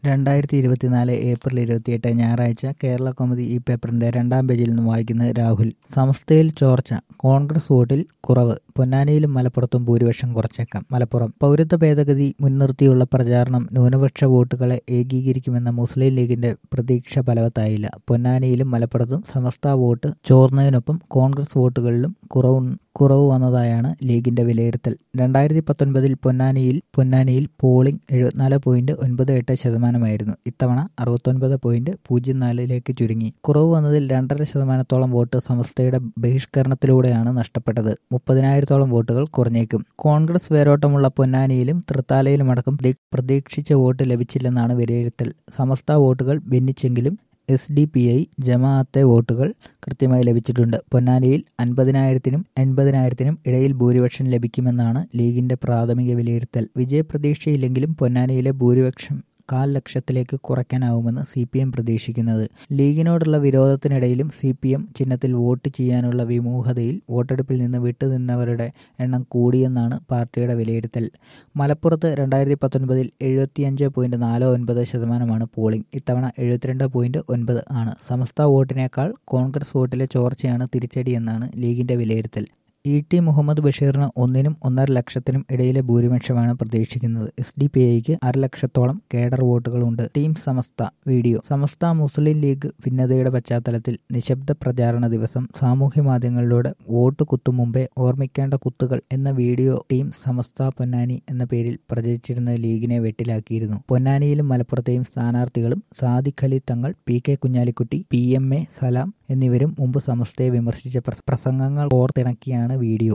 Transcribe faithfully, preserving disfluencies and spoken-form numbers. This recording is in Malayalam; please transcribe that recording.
രണ്ടായിരത്തി ഇരുപത്തിനാല് ഏപ്രിൽ ഇരുപത്തിയെട്ട് ഞായറാഴ്ച കേരള കൗമുദി ഈ പേപ്പറിന്റെ രണ്ടാം പേജിൽ നിന്ന് വായിക്കുന്നത് രാഹുൽ. സമസ്തയിൽ ചോർച്ച, കോൺഗ്രസ് വോട്ടിൽ കുറവ്, പൊന്നാനിയിലും മലപ്പുറത്തും ഭൂരിപക്ഷം കുറച്ചേക്കാം. മലപ്പുറം പൗരത്വ ഭേദഗതി മുൻനിർത്തിയുള്ള പ്രചാരണം ന്യൂനപക്ഷ വോട്ടുകളെ ഏകീകരിക്കുമെന്ന മുസ്ലിം ലീഗിന്റെ പ്രതീക്ഷ ഫലവത്തായില്ല. പൊന്നാനിയിലും മലപ്പുറത്തും സമസ്ത വോട്ട് ചോർന്നതിനൊപ്പം കോൺഗ്രസ് വോട്ടുകളിലും കുറവ് കുറവ് വന്നതായാണ് ലീഗിന്റെ വിലയിരുത്തൽ. രണ്ടായിരത്തി പത്തൊൻപതിൽ പൊന്നാനിയിൽ പൊന്നാനിയിൽ പോളിംഗ് എഴുപത്തിനാല് പോയിന്റ് ഒൻപത് എട്ട് ശതമാനമായിരുന്നു. ഇത്തവണ അറുപത്തൊൻപത് പോയിന്റ് പൂജ്യം നാലിലേക്ക് ചുരുങ്ങി. കുറവ് വന്നതിൽ രണ്ടര ശതമാനത്തോളം വോട്ട് സമസ്തയുടെ ബഹിഷ്കരണത്തിലൂടെയാണ് നഷ്ടപ്പെട്ടത്. മുപ്പതിനായിരത്തോളം വോട്ടുകൾ കുറഞ്ഞേക്കും. കോൺഗ്രസ് വേരോട്ടമുള്ള പൊന്നാനിയിലും തൃത്താലയിലുമടക്കം പ്രതീക്ഷിച്ച വോട്ട് ലഭിച്ചില്ലെന്നാണ് വിലയിരുത്തൽ. സമസ്ത വോട്ടുകൾ ഭിന്നിച്ചെങ്കിലും എസ് ഡി പി ഐ ജമാഅത്തെ വോട്ടുകൾ കൃത്യമായി ലഭിച്ചിട്ടുണ്ട്. പൊന്നാനിയിൽ അൻപതിനായിരത്തിനും എൺപതിനായിരത്തിനും ഇടയിൽ ഭൂരിപക്ഷം ലഭിക്കുമെന്നാണ് ലീഗിന്റെ പ്രാഥമിക വിലയിരുത്തൽ. വിജയപ്രതീക്ഷയില്ലെങ്കിലും പൊന്നാനിയിലെ ഭൂരിപക്ഷം കാൽ ലക്ഷത്തിലേക്ക് കുറയ്ക്കാനാവുമെന്ന് സി പി എം പ്രതീക്ഷിക്കുന്നത്. ലീഗിനോടുള്ള വിരോധത്തിനിടയിലും സി പി എം ചിഹ്നത്തിൽ വോട്ട് ചെയ്യാനുള്ള വിമുഖതയിൽ വോട്ടെടുപ്പിൽ നിന്ന് വിട്ടുനിന്നവരുടെ എണ്ണം കൂടിയെന്നാണ് പാർട്ടിയുടെ വിലയിരുത്തൽ. മലപ്പുറത്ത് രണ്ടായിരത്തി പത്തൊൻപതിൽ എഴുപത്തിയഞ്ച് പോയിന്റ് നാല് ഒൻപത് ശതമാനമാണ് പോളിംഗ്. ഇത്തവണ എഴുപത്തിരണ്ട് പോയിന്റ് ഒൻപത് ആണ്. സമസ്ത വോട്ടിനേക്കാൾ കോൺഗ്രസ് വോട്ടിലെ ചോർച്ചയാണ് തിരിച്ചടിയെന്നാണ് ലീഗിന്റെ വിലയിരുത്തൽ. ഇ ടി മുഹമ്മദ് ബഷീറിന് ഒന്നിനും ഒന്നര ലക്ഷത്തിനും ഇടയിലെ ഭൂരിപക്ഷമാണ് പ്രതീക്ഷിക്കുന്നത്. എസ് ഡി പി ഐക്ക് അരലക്ഷത്തോളം കേഡർ വോട്ടുകളുണ്ട്. Team Samastha video. Samastha Muslim League ഭിന്നതയുടെ പശ്ചാത്തലത്തിൽ നിശബ്ദ പ്രചാരണ ദിവസം സാമൂഹ്യ മാധ്യമങ്ങളിലൂടെ വോട്ട് കുത്തും മുമ്പേ ഓർമ്മിക്കേണ്ട കുത്തുകൾ എന്ന വീഡിയോ ടീം സമസ്ത പൊന്നാനി എന്ന പേരിൽ പ്രചരിച്ചിരുന്ന ലീഗിനെ വെട്ടിലാക്കിയിരുന്നു. പൊന്നാനിയിലും മലപ്പുറത്തെയും സ്ഥാനാർത്ഥികളും Sadiq Ali Thangal, P K Kunhalikutty, P M A Salam എന്നിവരും മുമ്പ് സമസ്തയെ വിമർശിച്ച പ്രസംഗങ്ങൾ ഓർത്തിണക്കിയാണ് വീഡിയോ.